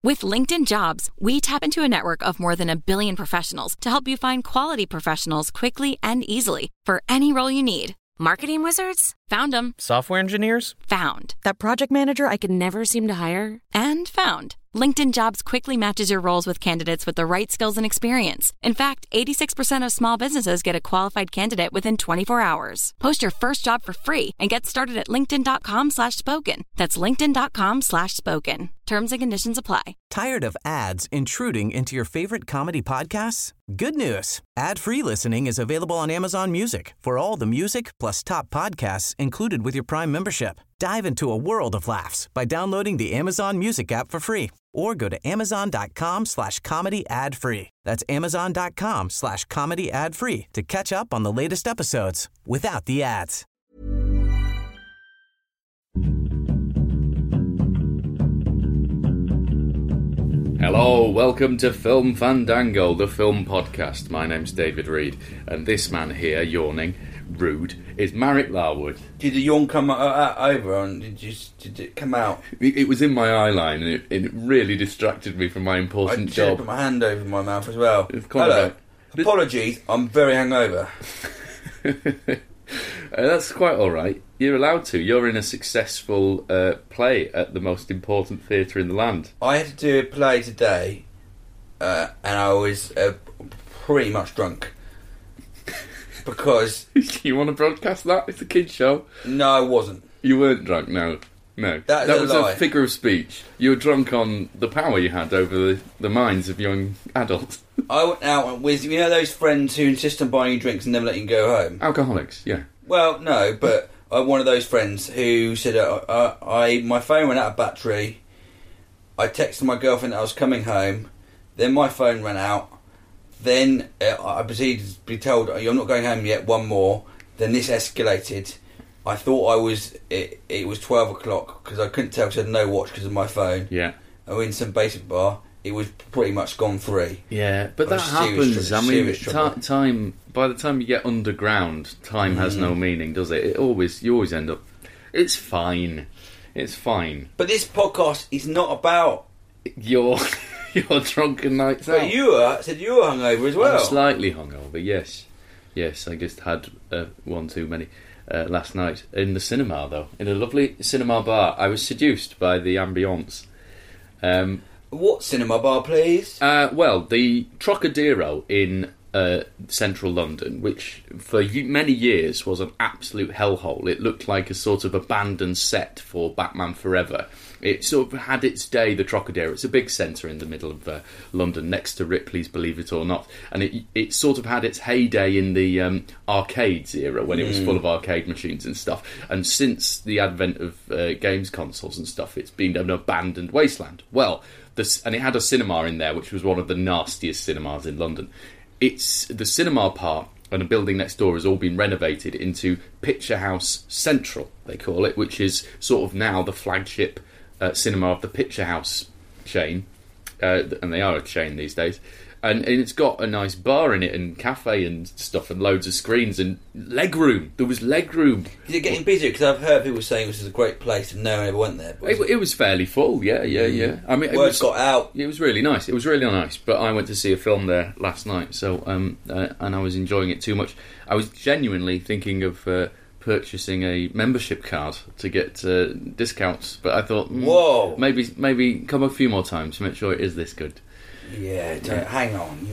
With LinkedIn Jobs, we tap into a network of more than 1 billion professionals to help you find quality professionals quickly and easily for any role you need. Marketing wizards? Found them. Software engineers? Found. That project manager I could never seem to hire? And found. LinkedIn Jobs quickly matches your roles with candidates with the right skills and experience. In fact, 86% of small businesses get a qualified candidate within 24 hours. Post your first job for free and get started at linkedin.com/spoken. That's linkedin.com/spoken. Terms and conditions apply. Tired of ads intruding into your favorite comedy podcasts? Good news. Ad-free listening is available on Amazon Music for all the music plus top podcasts included with your Prime membership. Dive into a world of laughs by downloading the Amazon Music app for free or go to amazon.com/comedy ad-free. That's amazon.com/comedy ad-free to catch up on the latest episodes without the ads. Hello, welcome to Film Fandango, the film podcast. My name's David Reed, and this man here, yawning, rude, is Marek Larwood. Did the yawn come over, and did it come out? It was in my eye line, and it really distracted me from my important job. I put my hand over my mouth as well. Hello. Apologies, I'm very hungover. That's quite alright. You're allowed to. You're in a successful play at the most important theatre in the land. I had to do a play today, and I was pretty much drunk. Because... You want to broadcast that? It's a kid's show. No, I wasn't. You weren't drunk, no. That was a figure of speech. You were drunk on the power you had over the minds of young adults. I went out with, you know, those friends who insist on buying you drinks and never let you go home? Alcoholics, yeah. Well, no, but one of those friends who said, my phone ran out of battery, I texted my girlfriend that I was coming home, then my phone ran out, then I proceeded to be told, you're not going home yet, one more, then this escalated. I thought it was 12 o'clock because I couldn't tell because I had no watch because of my phone. Yeah. I went in some basement bar. It was pretty much gone 3. Yeah, but that happens. I mean, time. By the time you get underground, time has no meaning, does it? You always end up. It's fine. It's fine. But this podcast is not about your drunken nights out. But you said you were hungover as well. I'm slightly hungover. Yes. I just had one too many. Last night in the cinema, though, in a lovely cinema bar. I was seduced by the ambience. What cinema bar, please? Well, the Trocadero in central London, which for many years was an absolute hellhole. It looked like a sort of abandoned set for Batman Forever. It sort of had its day, the Trocadero. It's a big centre in the middle of London, next to Ripley's, believe it or not. And it sort of had its heyday in the arcades era, when it was full of arcade machines and stuff. And since the advent of games consoles and stuff, it's been an abandoned wasteland. Well, and it had a cinema in there, which was one of the nastiest cinemas in London. It's the cinema part and a building next door has all been renovated into Picture House Central, they call it, which is sort of now the flagship cinema of the Picture House chain, and they are a chain these days. And it's got a nice bar in it and cafe and stuff and loads of screens and leg room. There was leg room. Is it getting busier? Because I've heard people saying this is a great place and no one ever went there. It was fairly full, yeah. I mean, Word got out. It was really nice. It was really nice. But I went to see a film there last night, so and I was enjoying it too much. I was genuinely thinking of purchasing a membership card to get discounts, but I thought, whoa, maybe come a few more times to make sure it is this good. Yeah, hang on.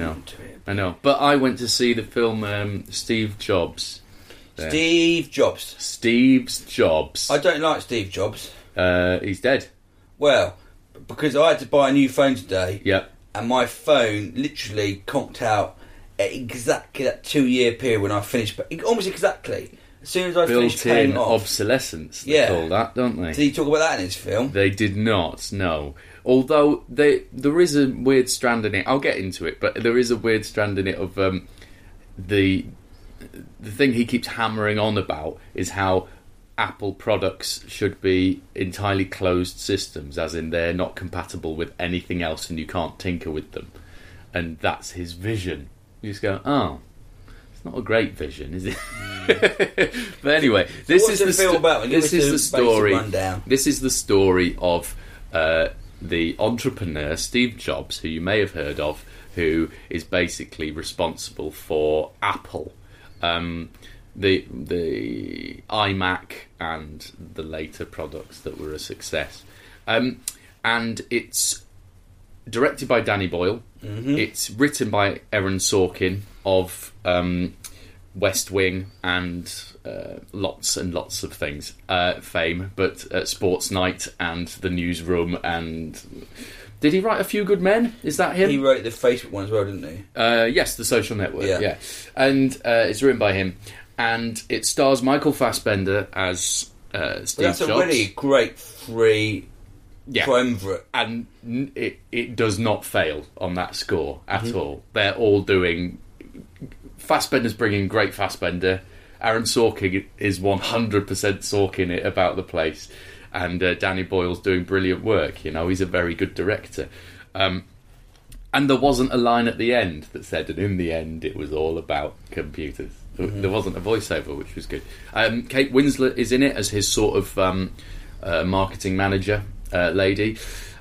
I know. But I went to see the film Steve Jobs. Steve Jobs. Steve's Jobs. I don't like Steve Jobs. He's dead. Well, because I had to buy a new phone today. Yep. And my phone literally conked out at exactly that 2-year period when I finished. Almost exactly. As soon as I finished paying off. Built-in obsolescence, they call that, don't they? Did he talk about that in his film? They did not, no. Although there is a weird strand in it. I'll get into it, but there is a weird strand in it of the thing he keeps hammering on about is how Apple products should be entirely closed systems, as in they're not compatible with anything else and you can't tinker with them. And that's his vision. You just go, oh, it's not a great vision, is it? But anyway, this is the story. This is the story of the entrepreneur Steve Jobs, who you may have heard of, who is basically responsible for Apple, the iMac and the later products that were a success. And it's directed by Danny Boyle. Mm-hmm. It's written by Aaron Sorkin of West Wing and lots and lots of things, fame, but Sports Night and The Newsroom. And did he write A Few Good Men? Is that him? He wrote the Facebook one as well, didn't he? Yes, The Social Network. Yeah. And it's written by him, and it stars Michael Fassbender as Steve Jobs. That's a really great triumvirate, and it does not fail on that score at all. They're all doing. Fassbender's bringing great Fassbender. Aaron Sorkin is 100% Sorkin it about the place, and Danny Boyle's doing brilliant work. You know, he's a very good director. And there wasn't a line at the end that said, and in the end, it was all about computers. There wasn't a voiceover, which was good. Kate Winslet is in it as his sort of marketing manager lady.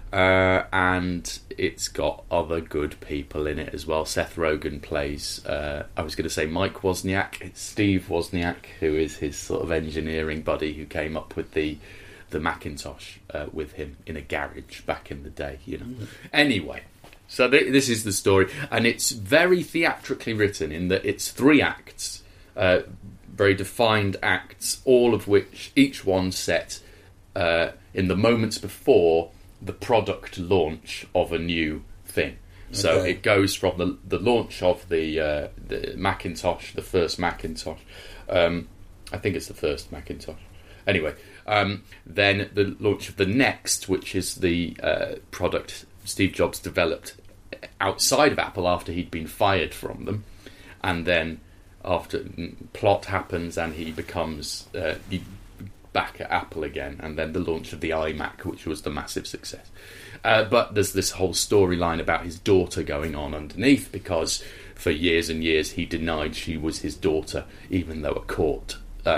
And it's got other good people in it as well. Seth Rogen plays, I was going to say Mike Wozniak. It's Steve Wozniak, who is his sort of engineering buddy who came up with the Macintosh with him in a garage back in the day, you know. Anyway, so this is the story, and it's very theatrically written in that it's 3 acts, very defined acts, all of which, each one set in the moments before the product launch of a new thing. So it goes from the launch of the Macintosh, the first Macintosh. I think it's the first Macintosh. Anyway, then the launch of the next, which is the product Steve Jobs developed outside of Apple after he'd been fired from them, and then after plot happens and he becomes back at Apple again, and then the launch of the iMac, which was the massive success. But there's this whole storyline about his daughter going on underneath, because for years and years he denied she was his daughter, even though a court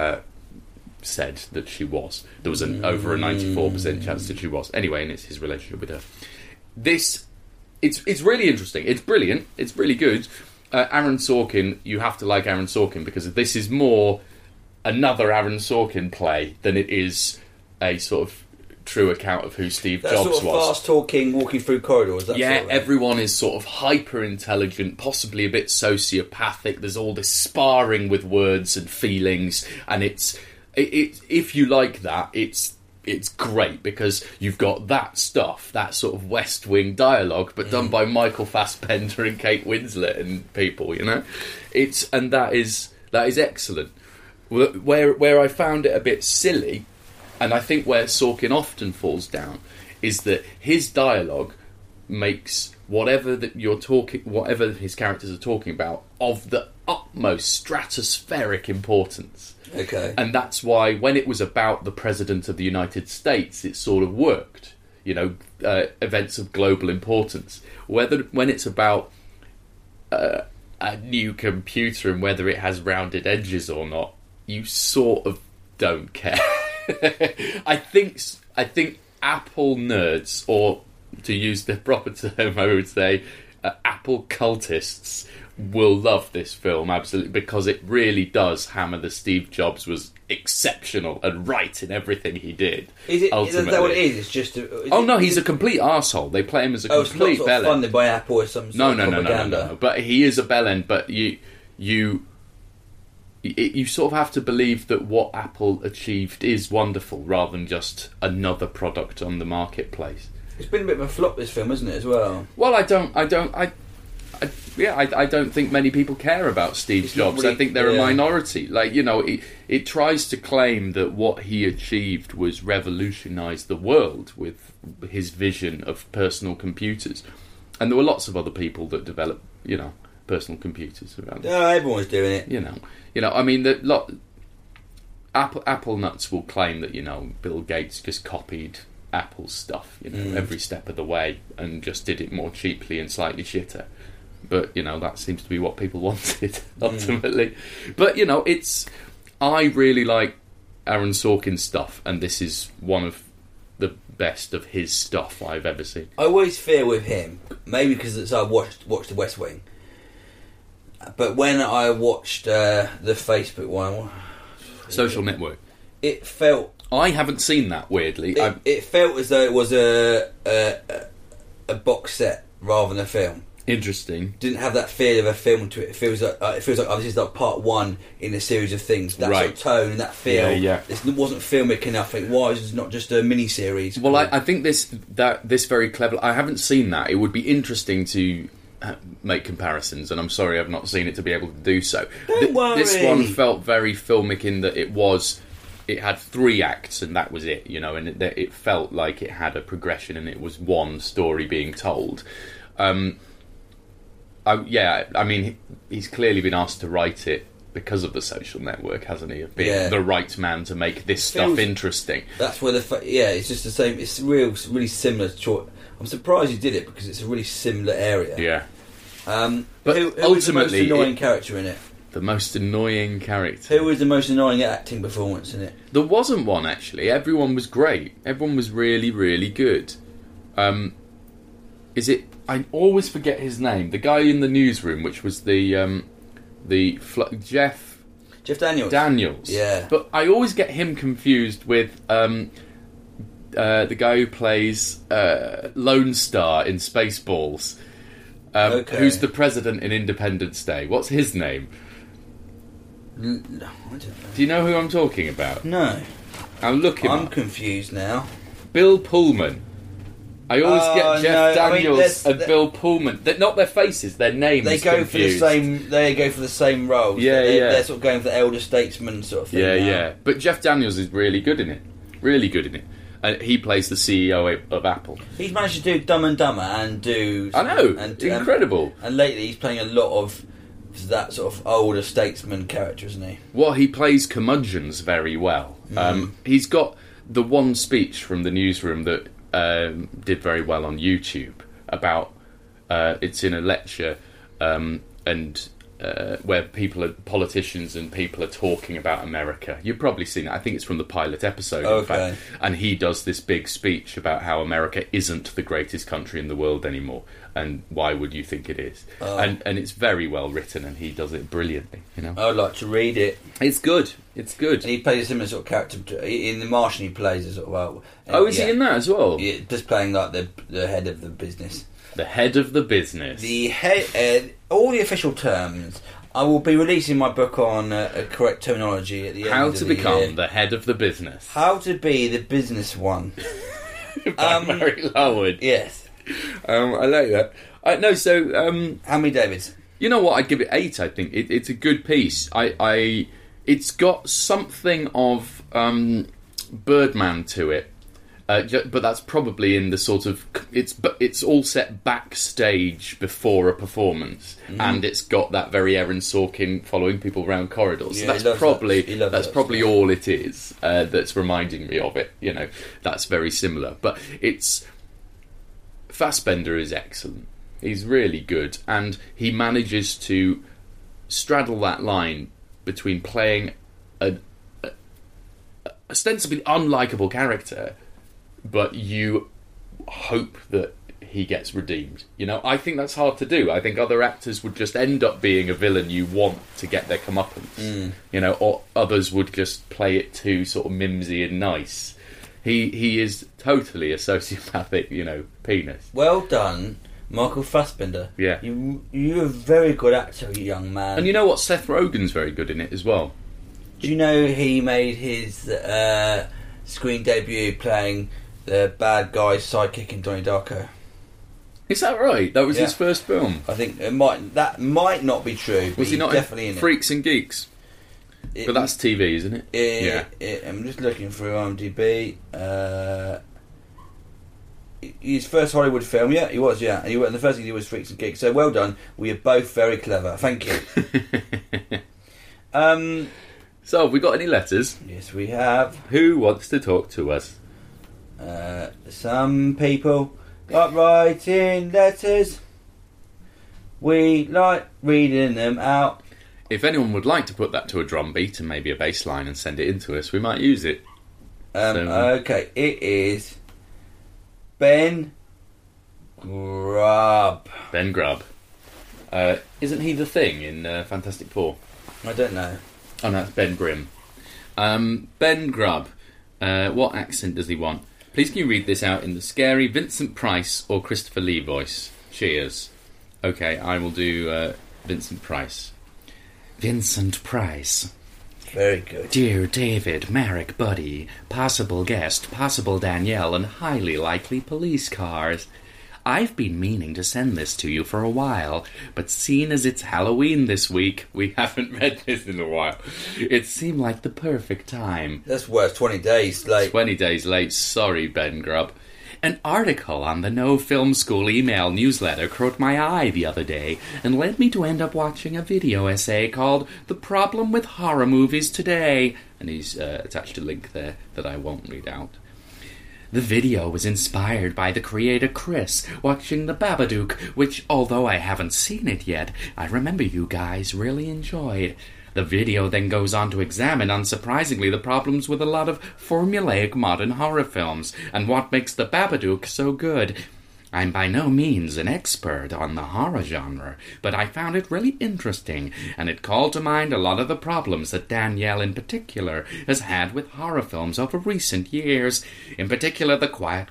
said that she was. There was over a 94% chance that she was. Anyway, and it's his relationship with her. It's really interesting. It's brilliant. It's really good. Aaron Sorkin, you have to like Aaron Sorkin, because this is more another Aaron Sorkin play than it is a sort of true account of who Steve Jobs was. That sort of fast-talking, walking through corridors. That yeah, sort of everyone is sort of hyper-intelligent, possibly a bit sociopathic. There's all this sparring with words and feelings, and it's if you like that, it's great, because you've got that stuff, that sort of West Wing dialogue, but done by Michael Fassbender and Kate Winslet and people, you know. That is excellent. Where I found it a bit silly, and I think where Sorkin often falls down, is that his dialogue makes whatever his characters are talking about of the utmost stratospheric importance. Okay. And that's why when it was about the President of the United States, it sort of worked. You know, events of global importance. When it's about a new computer and whether it has rounded edges or not, you sort of don't care. I think Apple nerds, or to use the proper term, I would say, Apple cultists will love this film, absolutely, because it really does hammer that Steve Jobs was exceptional and right in everything he did. Is that what it is? It's just he's a complete arsehole. They play him as a complete it's not sort of funded by Apple or some sort of propaganda. No. But he is a bellend. But you sort of have to believe that what Apple achieved is wonderful, rather than just another product on the marketplace. It's been a bit of a flop, this film, hasn't it, as well? Well, I don't think many people care about Steve Jobs. Really, I think they're a minority. Like, you know, it tries to claim that what he achieved was revolutionise the world with his vision of personal computers. And there were lots of other people that developed, you know, personal computers around. Yeah, everyone's doing it. You know. I mean, Apple nuts will claim that, you know, Bill Gates just copied Apple's stuff, you know, every step of the way, and just did it more cheaply and slightly shitter. But, you know, that seems to be what people wanted, ultimately. But, you know, I really like Aaron Sorkin's stuff, and this is one of the best of his stuff I've ever seen. I always fear with him, maybe because I watched The West Wing, but when I watched the Facebook one, Social Network, it felt... I haven't seen that, weirdly. It felt as though it was a box set rather than a film. Interesting. Didn't have that feel of a film to it. It feels like oh, this is like part one in a series of things. That sort of tone and that feel. It wasn't filmic enough. Like, why is it not just a mini series? Well, I think this very clever. I haven't seen that. It would be interesting to make comparisons, and I'm sorry I've not seen it to be able to do so. Don't worry. This one felt very filmic in that it had 3 acts and that was it, and it felt like it had a progression and it was one story being told. I mean, he's clearly been asked to write it because of The Social Network, hasn't he? Of being the right man to make this stuff interesting. That's where it's just the same. It's really similar to... I'm surprised you did it because it's a really similar area. Yeah. But who was the most annoying character in it? The most annoying character? Who was the most annoying acting performance in it? There wasn't one, actually. Everyone was great. Everyone was really, really good. I always forget his name. The guy in the newsroom, which was Jeff Daniels. Yeah. But I always get him confused with the guy who plays Lone Star in Spaceballs. Who's the president in Independence Day? What's his name? I don't know. Do you know who I'm talking about? No. I'll look him up. I'm confused now. Bill Pullman. I always get Jeff Daniels and Bill Pullman. They're not their faces, their names. They go for the same. They go for the same roles. They're sort of going for the elder statesman sort of thing. Yeah. But Jeff Daniels is really good in it. Really good in it. And he plays the CEO of Apple. He's managed to do Dumb and Dumber and do... I know, incredible. And lately he's playing a lot of that sort of older statesman character, isn't he? Well, he plays curmudgeons very well. He's got the one speech from the newsroom that did very well on YouTube about... it's in a lecture and... where politicians and people are talking about America. You've probably seen it. I think it's from the pilot episode, in fact. And he does this big speech about how America isn't the greatest country in the world anymore, and why would you think it is? And it's very well written, and he does it brilliantly. I would like to read it. It's good. It's good. And he plays a similar sort of character in The Martian. He plays a sort of is he in that as well? Yeah, just playing like the head of the business. The head of the business. The head. All the official terms. I will be releasing my book on correct terminology at the end of the year. How to become the head of the business. How to be the business one. By Mary Larwood. Yes. I like that. How many Davids? You know what? I'd give it 8. I think it's a good piece. It's got something of Birdman to it. But that's probably in the sort of it's all set backstage before a performance, and it's got that very Aaron Sorkin following people around corridors. So that's probably all it is that's reminding me of it. That's very similar. But Fassbender is excellent. He's really good, and he manages to straddle that line between playing an ostensibly unlikable character, but you hope that he gets redeemed. I think that's hard to do. I think other actors would just end up being a villain you want to get their comeuppance. Or others would just play it too sort of mimsy and nice. He is totally a sociopathic, penis. Well done, Michael Fassbender. Yeah. You're a very good actor, young man. And you know what? Seth Rogen's very good in it as well. Do you know he made his screen debut playing the bad guy's sidekick in Donnie Darko? Is that right? That was his first film. I think that might not be true. Was he not definitely in Freaks and Geeks? But that's TV, isn't it? I'm just looking through IMDb. His first Hollywood film, he was, and the first thing he did was Freaks and Geeks. So well done. We are both very clever. Thank you. So, have we got any letters? Yes, we have. Who wants to talk to us? Some people like writing letters. We like reading them out. If anyone would like to put that to a drum beat and maybe a bass line and send it in to us, we might use it. Okay, it is Ben Grubb. Ben Grubb. Isn't he the Thing in Fantastic Four? I don't know. Oh no, it's Ben Grimm. Ben Grubb. What accent does he want? Please can you read this out in the scary Vincent Price or Christopher Lee voice? Cheers. Okay, I will do Vincent Price. Vincent Price. Very good. Dear David, Marek, Buddy, possible guest, possible Danielle, and highly likely police cars. I've been meaning to send this to you for a while, but seeing as it's Halloween this week, we haven't read this in a while. It seemed like the perfect time. That's worse, 20 days late. 20 days late, sorry, Ben Grubb. An article on the No Film School email newsletter caught my eye the other day and led me to end up watching a video essay called The Problem with Horror Movies Today. And he's attached a link there that I won't read out. The video was inspired by the creator Chris watching The Babadook, which, although I haven't seen it yet, I remember you guys really enjoyed. The video then goes on to examine, unsurprisingly, the problems with a lot of formulaic modern horror films, and what makes The Babadook so good. I'm by no means an expert on the horror genre, but I found it really interesting, and it called to mind a lot of the problems that Danielle in particular has had with horror films over recent years. In particular, the quiet,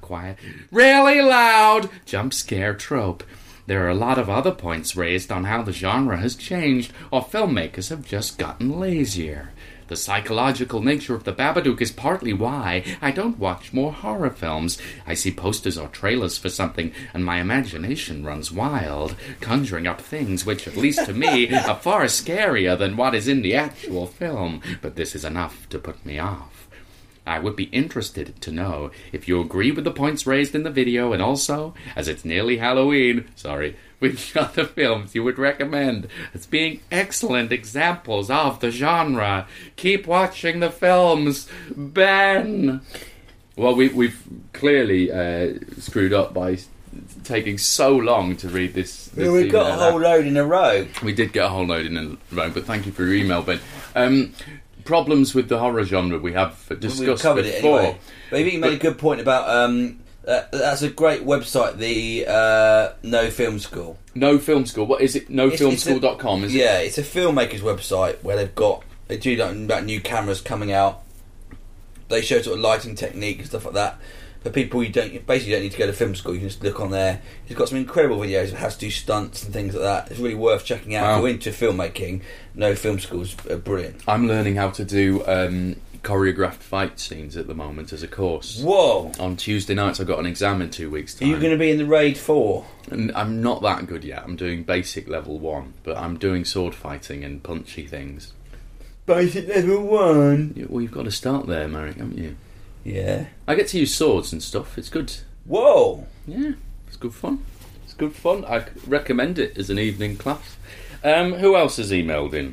really loud jump scare trope. There are a lot of other points raised on how the genre has changed, or filmmakers have just gotten lazier. The psychological nature of The Babadook is partly why I don't watch more horror films. I see posters or trailers for something, and my imagination runs wild, conjuring up things which, at least to me, are far scarier than what is in the actual film. But this is enough to put me off. I would be interested to know if you agree with the points raised in the video, and also, as it's nearly Halloween, which other films you would recommend as being excellent examples of the genre. Keep watching the films, Ben. Well, we've clearly screwed up by taking so long to read this. We got a whole load in a row. We did get a whole load in a row, but thank you for your email, Ben. Problems with the horror genre we have discussed We've covered before. It anyway. But I think you made a good point about that's a great website, the No Film School. No Film School. What is it? NoFilmSchool.com, is it? Yeah, it's a filmmaker's website where they do like about new cameras coming out. They show sort of lighting technique and stuff like that. For people you don't need to go to film school, you can just look on there. He's got some incredible videos of how to do stunts and things like that. It's really worth checking out. Wow. If you're into filmmaking, No Film School's brilliant. I'm learning how to do choreographed fight scenes at the moment as a course. Whoa! On Tuesday nights I've got an exam in 2 weeks' time. Are you going to be in the Raid 4? And I'm not that good yet. I'm doing basic level 1, but I'm doing sword fighting and punchy things. Basic level 1? Well, you've got to start there, Marek, haven't you? Yeah. I get to use swords and stuff. It's good. Whoa! Yeah, it's good fun. It's good fun. I recommend it as an evening class. Who else has emailed in?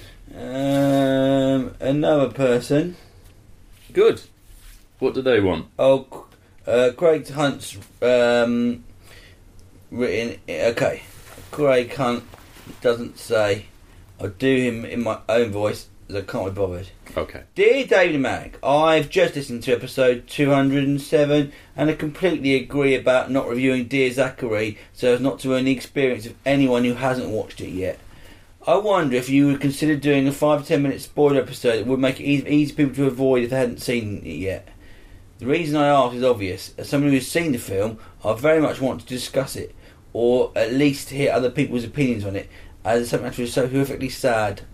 Another person. Good. What do they want? Oh, Craig Hunt's written. Okay, Craig Hunt doesn't say. I'll do him in my own voice as I can't be bothered. Okay. Dear David and Marek, I've just listened to episode 207 and I completely agree about not reviewing Dear Zachary so as not to ruin the experience of anyone who hasn't watched it yet. I wonder if you would consider doing a 5 to 10 minute spoiler episode that would make it easy for people to avoid if they hadn't seen it yet. The reason I ask is obvious. As someone who has seen the film, I very much want to discuss it, or at least hear other people's opinions on it, as something that is so horrifically sad,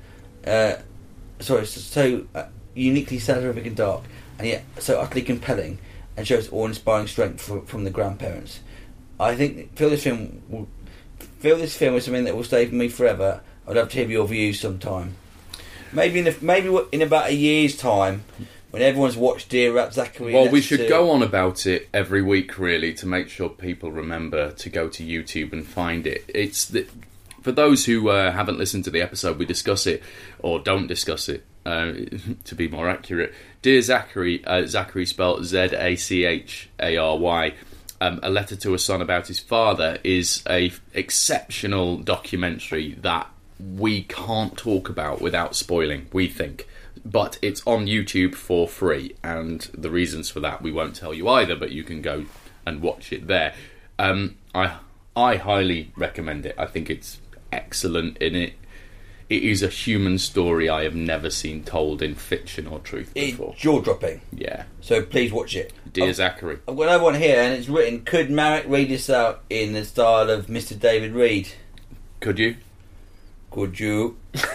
so uniquely sad, horrific and dark, and yet so utterly compelling, and shows awe-inspiring strength from the grandparents. I feel this film is something that will stay with me forever. I'd love to hear your views sometime. Maybe in about a year's time, when everyone's watched Dear Zachary. Well, we should go on about it every week, really, to make sure people remember to go to YouTube and find it. For those who haven't listened to the episode, we discuss it, or don't discuss it, to be more accurate. Dear Zachary, Zachary spelled Zachary, A Letter to a Son About His Father, is a exceptional documentary that we can't talk about without spoiling, we think. But it's on YouTube for free, and the reasons for that we won't tell you either, but you can go and watch it there. I highly recommend it. I think it's excellent in it. It is a human story I have never seen told in fiction or truth before. It's jaw-dropping. Yeah. So please watch it. Dear Zachary. I've got another one here, and it's written, could Marek read this out in the style of Mr. David Reed? Could you? Could you?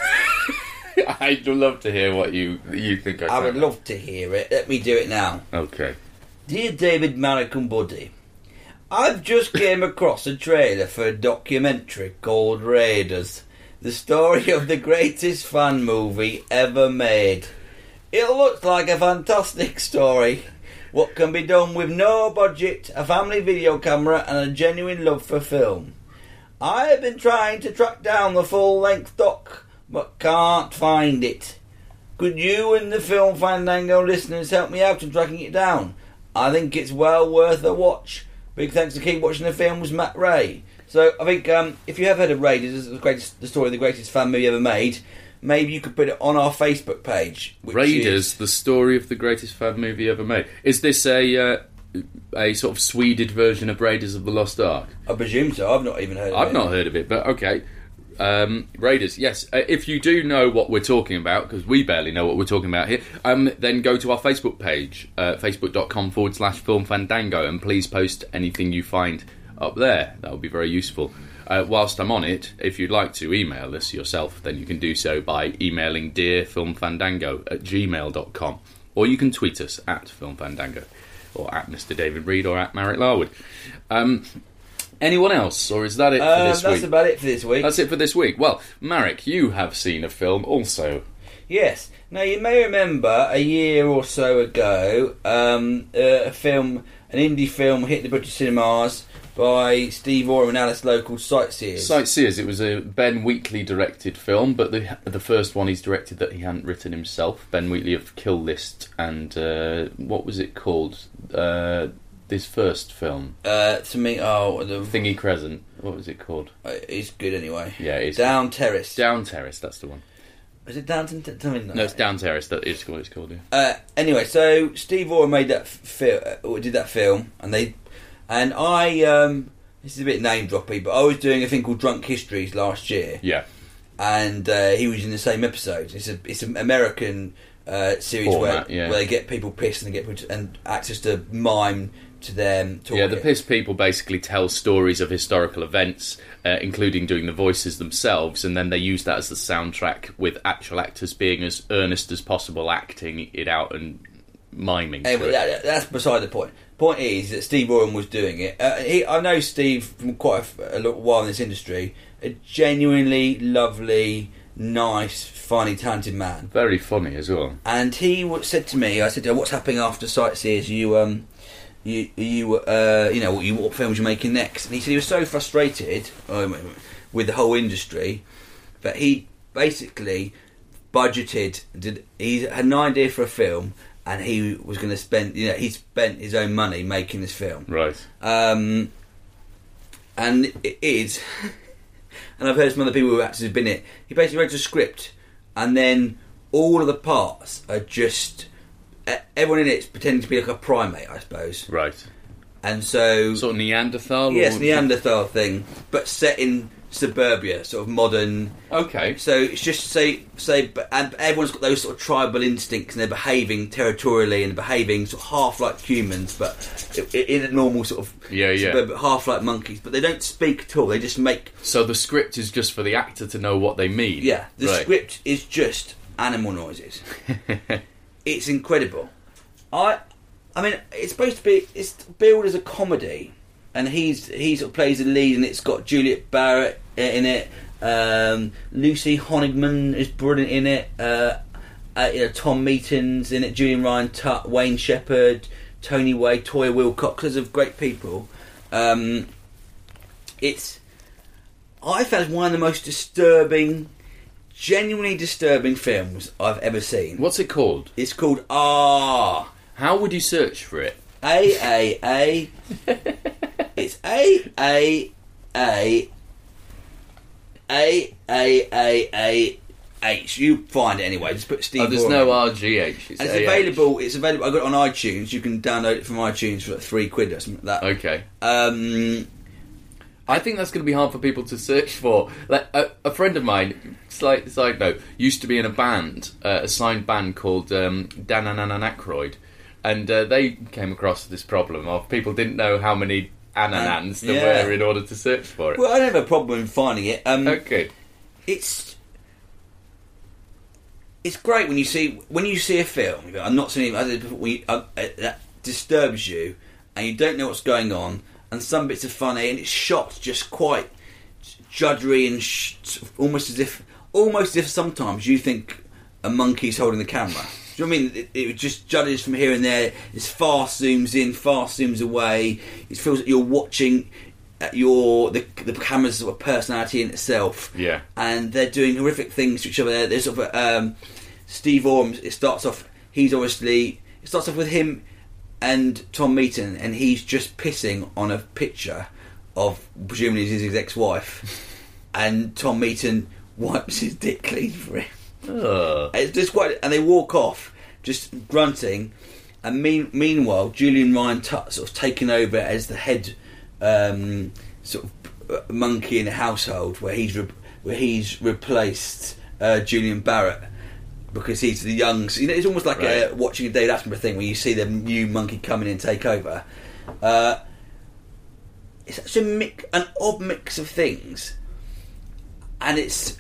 I'd love to hear what you think I would love to hear it. Let me do it now. Okay. Dear David, Marek and Buddy, I've just came across a trailer for a documentary called Raiders, the story of the greatest fan movie ever made. It looks like a fantastic story. What can be done with no budget, a family video camera and a genuine love for film. I have been trying to track down the full-length doc, but can't find it. Could you and the Film Fandango listeners help me out in tracking it down? I think it's well worth a watch. Big thanks to Keep Watching the Films, Matt Ray. So I think if you have heard of Raiders, the story of the greatest fan movie ever made, maybe you could put it on our Facebook page. Raiders, the story of the greatest fan movie ever made. Is this a sort of Swedish version of Raiders of the Lost Ark? I presume so. I've not even heard of it. I've not heard of it, but okay. Raiders, yes. If you do know what we're talking about, because we barely know what we're talking about here, then go to our Facebook page, facebook.com/Film Fandango, and please post anything you find up there. That would be very useful. Whilst I'm on it, if you'd like to email us yourself, then you can do so by emailing dearfilmfandango@gmail.com, or you can tweet us at Film Fandango, or at Mr. David Reed, or at Marek Larwood. Anyone else, or is that it for this week? That's about it for this week. That's it for this week. Well, Marek, you have seen a film also. Yes. Now, you may remember a year or so ago, an indie film hit the British cinemas by Steve Oram and Alice Lowe called Sightseers. Sightseers. It was a Ben Wheatley directed film, but the first one he's directed that he hadn't written himself. Ben Wheatley of Kill List and what was it called? This first film. To me, the Thingy Crescent. What was it called? It's good anyway. Yeah, it's Down Terrace. Down Terrace. That's the one. Is it Downton? No, it's Down Terrace. That is what it's called. Yeah. Anyway, so Steve Oram made that did that film, and I this is a bit name droppy, but I was doing a thing called Drunk Histories last year. Yeah. And he was in the same episode. It's an American series format, where they get people pissed and they get and actors to mime to them. Yeah, the pissed people basically tell stories of historical events, including doing the voices themselves, and then they use that as the soundtrack with actual actors being as earnest as possible, acting it out and miming. Anyway, that's beside the point. Point is that Steve Oram was doing it. I know Steve from quite a little while in this industry. A genuinely lovely, nice, funny, talented man. Very funny as well. And he said to me, I said, "What's happening after Sightseers? What films you're making next?" And he said he was so frustrated with the whole industry that he basically budgeted. He had an idea for a film, and he was going to spend. He spent his own money making this film. Right. And it is. And I've heard some other people who actually have been in it. He basically wrote a script, and then all of the parts are just everyone in it's pretending to be like a primate, I suppose. Right. And so sort of Neanderthal. Yes, Neanderthal thing, but set in suburbia, sort of modern. Okay. So it's just say, and everyone's got those sort of tribal instincts, and they're behaving territorially and behaving sort of half like humans, but in a normal sort of suburban, half like monkeys. But they don't speak at all. They just make. So the script is just for the actor to know what they mean. Yeah, the script is just animal noises. It's incredible. I mean, it's supposed to be. It's billed as a comedy. And he sort of plays the lead, and it's got Juliet Barrett in it. Lucy Honigman is brilliant in it. Tom Meaton's in it. Julian Ryan Tutt, Wayne Shepherd, Tony Wade, Toya Wilcox. Lots of great people. I found it one of the most disturbing, genuinely disturbing films I've ever seen. What's it called? It's called Ah. How would you search for it? A. It's A H. You find it anyway. Just put Steve. There's no RGH. It's available. It's available. I got it on iTunes. You can download it from iTunes for like £3 or something like that. Okay. I think that's going to be hard for people to search for. Like a friend of mine, side note, used to be in a band, a signed band called Dan Aykroyd, and they came across this problem of people didn't know how many Ananans there were in order to search for it. Well, I don't have a problem in finding it. Okay. It's great when you see a film. I'm not saying that disturbs you, and you don't know what's going on, and some bits are funny, and it's shot just quite juddery and almost as if sometimes you think a monkey's holding the camera. Do you know what I mean? It just judges from here and there. It's fast zooms in, fast zooms away. It feels like you're watching the camera's sort of personality in itself. Yeah. And they're doing horrific things to each other. There's sort of Steve Orms. It starts off with him and Tom Meaton, and he's just pissing on a picture of presumably his ex-wife, and Tom Meaton wipes his dick clean for him. It's just quite, and they walk off just grunting, and meanwhile Julian Ryan sort of taking over as the head sort of monkey in the household, where he's replaced Julian Barrett because he's the young. You know, it's almost like watching a David Attenborough thing where you see the new monkey come in and take over. It's such an odd mix of things, and it's.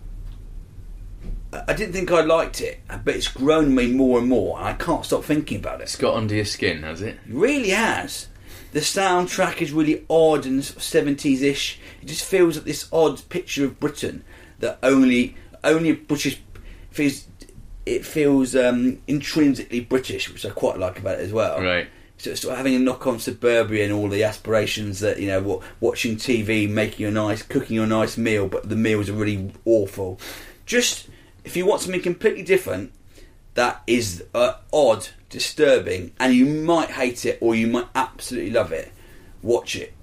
I didn't think I liked it, but it's grown me more and more, and I can't stop thinking about it. It's got under your skin, has it? It really has. The soundtrack is really odd and sort of 70s-ish. It just feels like this odd picture of Britain that only British feels. It feels intrinsically British, which I quite like about it as well. Right. So it's sort of having a knock on suburbia and all the aspirations that, you know, watching TV, cooking a nice meal, but the meals are really awful. Just, if you want something completely different that is odd, disturbing, and you might hate it or you might absolutely love it, watch it.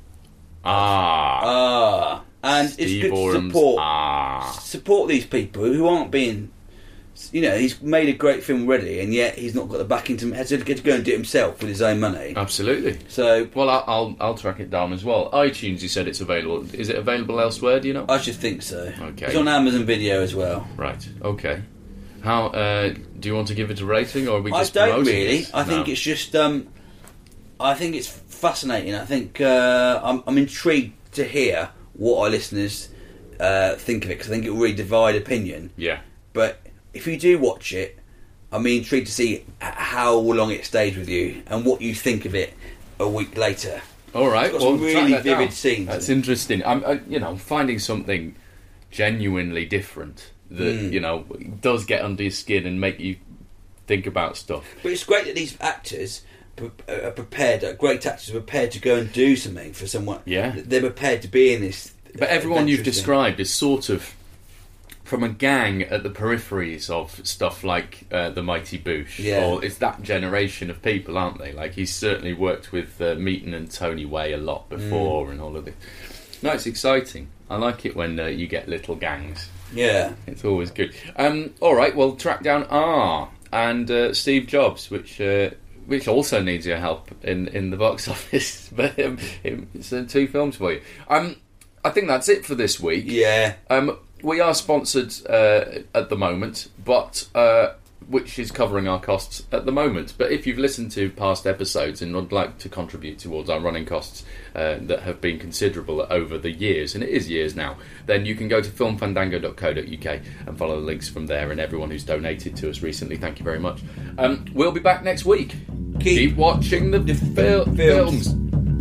And Steve it's good Orms. to support these people who aren't being. You know, he's made a great film already, and yet he's not got the backing to get to go and do it himself with his own money. Absolutely. So, well, I'll track it down as well. iTunes, you said it's available. Is it available elsewhere? Do you know? I should think so. Okay. It's on Amazon Video as well. Right. Okay. How do you want to give it a rating, or are we just? I don't promoting really. it? I think it's just. I think it's fascinating. I think I'm intrigued to hear what our listeners think of it, because I think it will really divide opinion. Yeah. But if you do watch it, I'm intrigued to see how long it stays with you and what you think of it a week later. All right, well, some really vivid scenes. That's interesting. I'm finding something genuinely different that does get under your skin and make you think about stuff. But it's great that these actors are prepared. Great actors are prepared to go and do something for someone. Yeah, they're prepared to be in this. But everyone you've described is sort of from a gang at the peripheries of stuff like The Mighty Boosh. Yeah. Or it's that generation of people, aren't they? Like, he's certainly worked with Meaton and Tony Way a lot before and all of this. No, it's exciting. I like it when you get little gangs. Yeah. It's always good. All right, well, track down R and Steve Jobs, which also needs your help in the box office. But it's 2 films for you. I think that's it for this week. Yeah. We are sponsored at the moment, but which is covering our costs at the moment. But if you've listened to past episodes and would like to contribute towards our running costs that have been considerable over the years, and it is years now, then you can go to filmfandango.co.uk and follow the links from there. And everyone who's donated to us recently, thank you very much. We'll be back next week. Keep watching the films.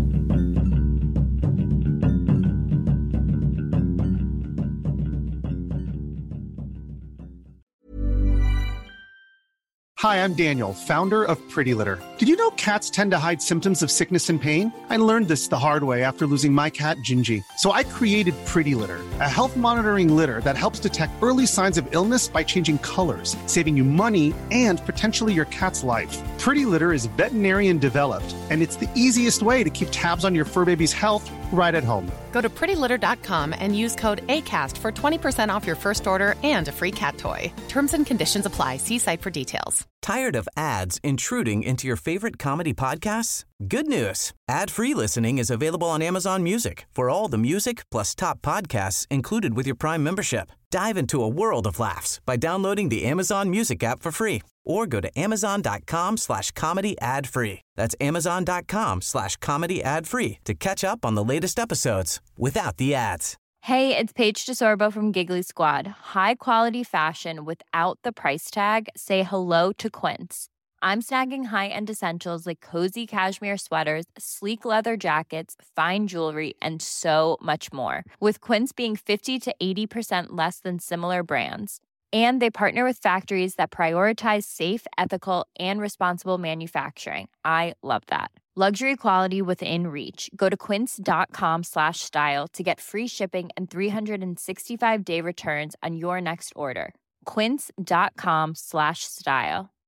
Hi, I'm Daniel, founder of Pretty Litter. Did you know cats tend to hide symptoms of sickness and pain? I learned this the hard way after losing my cat, Gingy. So I created Pretty Litter, a health monitoring litter that helps detect early signs of illness by changing colors, saving you money and potentially your cat's life. Pretty Litter is veterinarian developed, and it's the easiest way to keep tabs on your fur baby's health right at home. Go to prettylitter.com and use code ACAST for 20% off your first order and a free cat toy. Terms and conditions apply. See site for details. Tired of ads intruding into your favorite comedy podcasts? Good news. Ad-free listening is available on Amazon Music for all the music plus top podcasts included with your Prime membership. Dive into a world of laughs by downloading the Amazon Music app for free or go to amazon.com/comedy ad-free. That's amazon.com/comedy ad-free to catch up on the latest episodes without the ads. Hey, it's Paige DeSorbo from Giggly Squad. High quality fashion without the price tag. Say hello to Quince. I'm snagging high-end essentials like cozy cashmere sweaters, sleek leather jackets, fine jewelry, and so much more. With Quince being 50 to 80% less than similar brands. And they partner with factories that prioritize safe, ethical, and responsible manufacturing. I love that. Luxury quality within reach. Go to quince.com/style to get free shipping and 365-day returns on your next order. Quince.com/style.